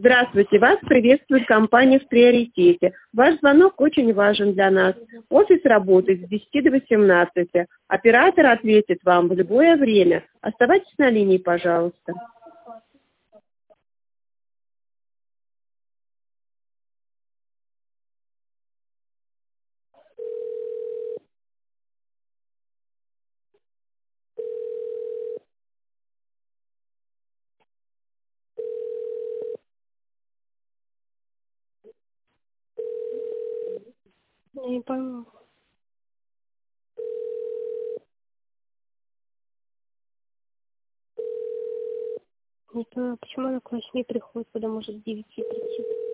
Здравствуйте, вас приветствует компания «В приоритете». Ваш звонок очень важен для нас. Офис работает с 10 до 18. Оператор ответит вам в любое время. Оставайтесь на линии, пожалуйста. Я не пойму. Не понимаю, почему она к 8 приходит, когда может к 9 прийти.